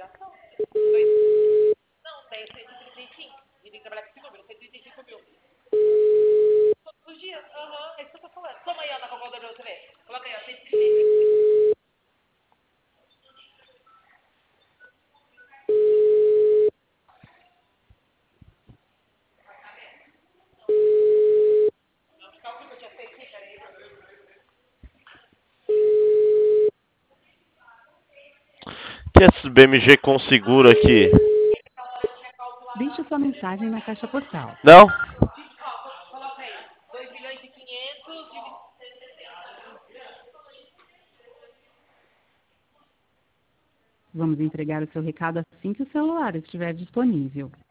Que é esse BMG com seguro aqui? Deixe sua mensagem na caixa postal. Não? Vamos entregar o seu recado assim que o celular estiver disponível.